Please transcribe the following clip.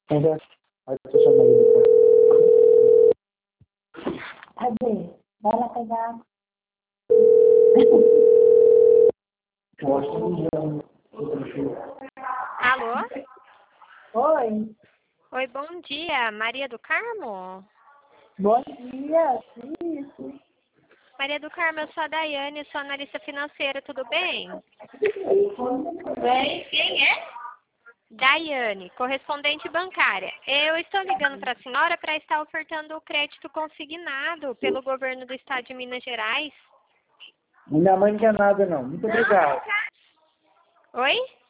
Ainda vai te chamar ele. Cadê? Vai lá pegar. Alô? Oi. Oi, bom dia. Maria do Carmo? Bom dia. Isso. Maria do Carmo, eu sou a Daiane, sou analista financeira, tudo bem? Bem, quem é? Daiane, correspondente bancária. Eu estou ligando para a senhora para estar ofertando o crédito consignado pelo governo do estado de Minas Gerais. Minha mãe não quer nada, não. Muito obrigado. Oi?